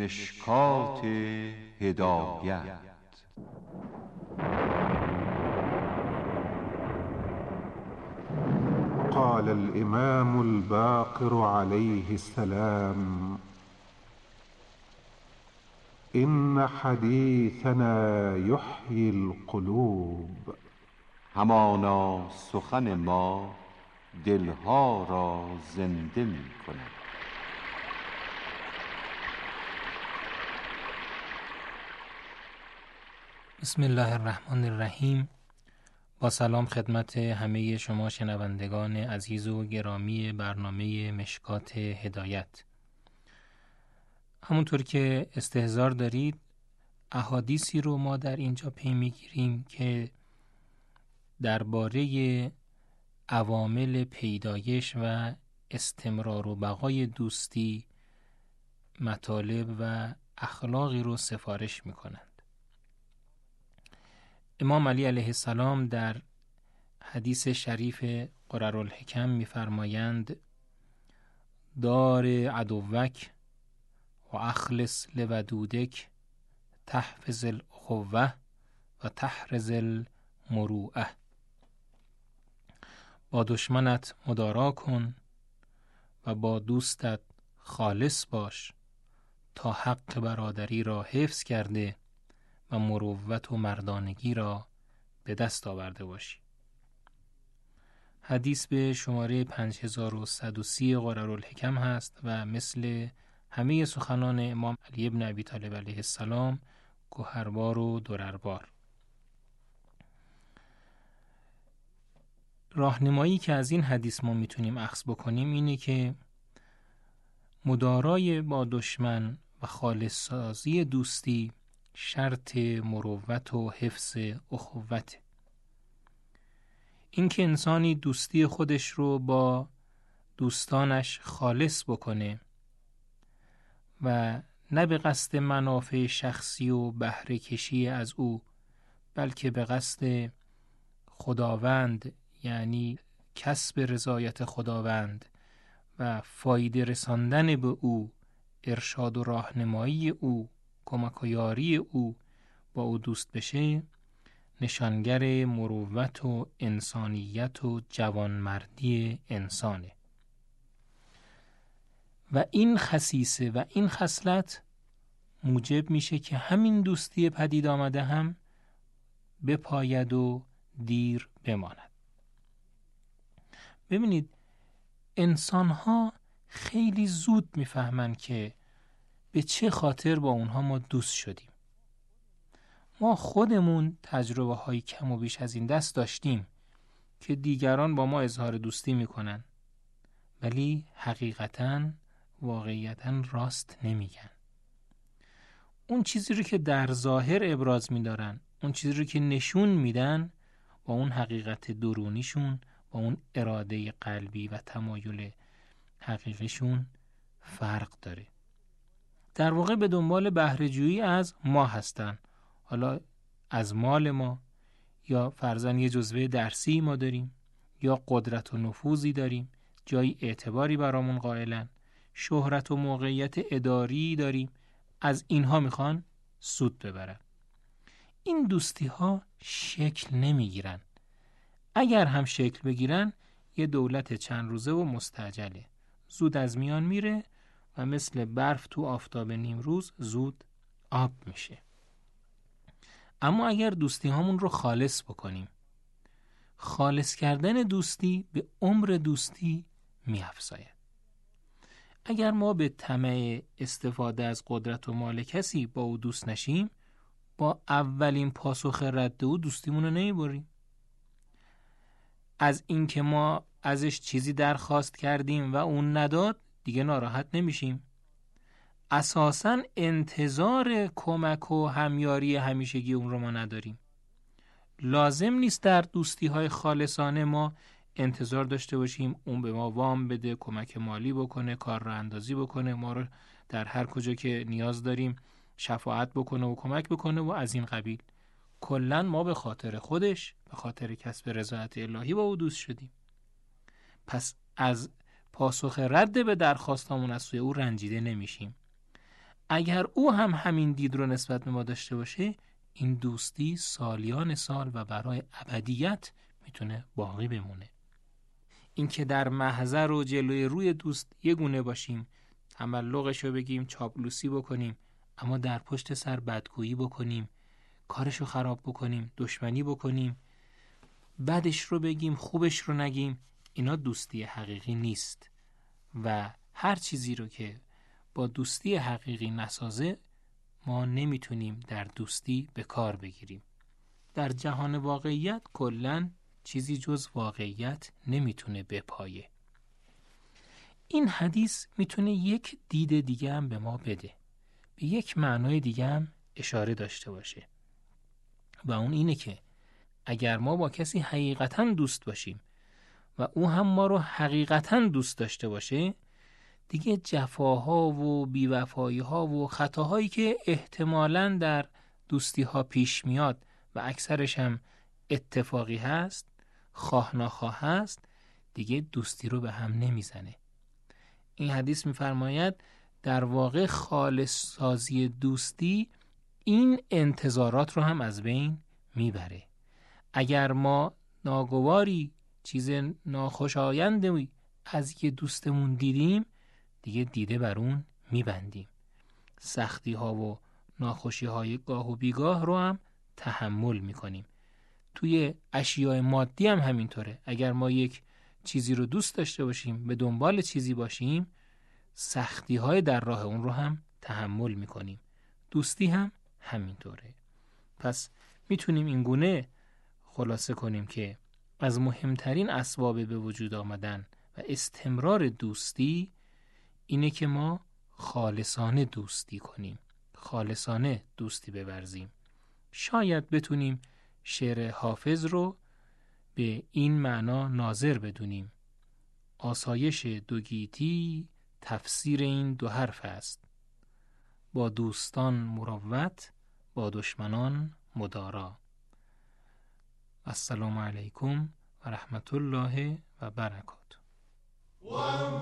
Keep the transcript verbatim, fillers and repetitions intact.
مشکات هدایت. قال الإمام الباقر عليه السلام: إن حديثنا يحيي القلوب. همانا سخن ما دلها را زنده می کند. بسم الله الرحمن الرحیم. با سلام خدمت همه شما شنوندگان عزیز و گرامی برنامه مشکات هدایت. همونطور که استحضار دارید احادیثی رو ما در اینجا پی میگیریم که درباره عوامل پیدایش و استمرار و بقای دوستی مطالب و اخلاقی رو سفارش میکنند. امام علی علیه السلام در حدیث شریف قررالحکم می‌فرمایند: دار عدوک و اخلص لودودک تحفظ الاخوه و تحرز المروءه. با دشمنت مدارا کن و با دوستت خالص باش تا حق برادری را حفظ کرده و مروت و مردانگی را به دست آورده باشی. حدیث به شماره پنج هزار و صد و سی قررالحکم هست و مثل همه سخنان امام علی ابن ابی طالب علیه السلام گوهربار و درربار. راهنمایی که از این حدیث ما میتونیم اخذ بکنیم اینه که مدارای با دشمن و خالص سازی دوستی شرط مروت و حفظ اخوت. این که انسانی دوستی خودش رو با دوستانش خالص بکنه و نه به قصد منافع شخصی و بهره کشی از او، بلکه به قصد خداوند، یعنی کسب رضایت خداوند و فایده رساندن به او، ارشاد و راهنمایی او، کمک و یاری او با او دوست بشه، نشانگر مروت و انسانیت و جوانمردی انسانه. و این خصیصه و این خصلت موجب میشه که همین دوستی پدید آمده هم بپاید و دیر بماند. ببینید انسان ها خیلی زود میفهمن که به چه خاطر با اونها ما دوست شدیم. ما خودمون تجربه های کم و بیش از این دست داشتیم که دیگران با ما اظهار دوستی میکنن ولی حقیقتاً واقعیتاً راست نمیگن. اون چیزی رو که در ظاهر ابراز میدارن، اون چیزی رو که نشون میدن، با اون حقیقت درونیشون، با اون اراده قلبی و تمایل حقیقیشون فرق داره. در واقع به دنبال بهره‌جویی از ما هستن، حالا از مال ما، یا فرضاً یه جزوه درسی ما داریم، یا قدرت و نفوذی داریم، جای اعتباری برامون قائلن، شهرت و موقعیت اداری داریم، از اینها میخوان سود ببرن. این دوستی ها شکل نمیگیرن. اگر هم شکل بگیرن یه دولت چند روزه و مستعجله، زود از میان میره و مثل برف تو آفتاب نیمروز زود آب میشه. اما اگر دوستی هامون رو خالص بکنیم، خالص کردن دوستی به عمر دوستی میافزاید. اگر ما به طمع استفاده از قدرت و مال کسی با او دوست نشیم، با اولین پاسخ رد او دوستیمون رو نمیبریم. از این که ما ازش چیزی درخواست کردیم و اون نداد دیگه ناراحت نمیشیم. اساساً انتظار کمک و همیاری همیشگی اون رو ما نداریم. لازم نیست در دوستی های خالصانه ما انتظار داشته باشیم اون به ما وام بده، کمک مالی بکنه، کار را اندازی بکنه، ما رو در هر کجا که نیاز داریم شفاعت بکنه و کمک بکنه و از این قبیل. کلاً ما به خاطر خودش، به خاطر کسب رضایت الهی با او دوست شدیم. پس از پاسخ رد به درخواستمون از سوی او رنجیده نمیشیم. اگر او هم همین دید رو نسبت به ما داشته باشه، این دوستی سالیان سال و برای ابدیت میتونه باقی بمونه. این که در محضر و جلوی روی دوست یه گونه باشیم، تملقش رو بگیم، چاپلوسی بکنیم، اما در پشت سر بدگویی بکنیم، کارش رو خراب بکنیم، دشمنی بکنیم، بدش رو بگیم، خوبش رو نگیم، اینا دوستی حقیقی نیست. و هر چیزی رو که با دوستی حقیقی نسازه ما نمیتونیم در دوستی به کار بگیریم. در جهان واقعیت کلاً چیزی جز واقعیت نمیتونه بپایه. این حدیث میتونه یک دید دیگه هم به ما بده، به یک معنای دیگه هم اشاره داشته باشه، و اون اینه که اگر ما با کسی حقیقتاً دوست باشیم و او هم ما رو حقیقتاً دوست داشته باشه، دیگه جفاها و بیوفایی‌ها و خطاهایی که احتمالاً در دوستی‌ها پیش میاد و اکثرش هم اتفاقی هست، خواه ناخواه هست، دیگه دوستی رو به هم نمیزنه. این حدیث میفرماید در واقع خالص سازی دوستی این انتظارات رو هم از بین میبره. اگر ما ناگواری چیز ناخوشایندی از یه دوستمون دیدیم، دیگه دیده بر اون میبندیم. سختی ها و ناخوشی های گاه و بیگاه رو هم تحمل میکنیم. توی اشیاء مادی هم همینطوره. اگر ما یک چیزی رو دوست داشته باشیم، به دنبال چیزی باشیم، سختی های در راه اون رو هم تحمل میکنیم. دوستی هم همینطوره. پس میتونیم این گونه خلاصه کنیم که از مهمترین اسباب به وجود آمدن و استمرار دوستی اینه که ما خالصانه دوستی کنیم، خالصانه دوستی بورزیم. شاید بتونیم شعر حافظ رو به این معنا ناظر بدونیم: آسایش دو گیتی تفسیر این دو حرف است، با دوستان مروت با دشمنان مدارا. السلام علیکم و رحمت الله و برکاته.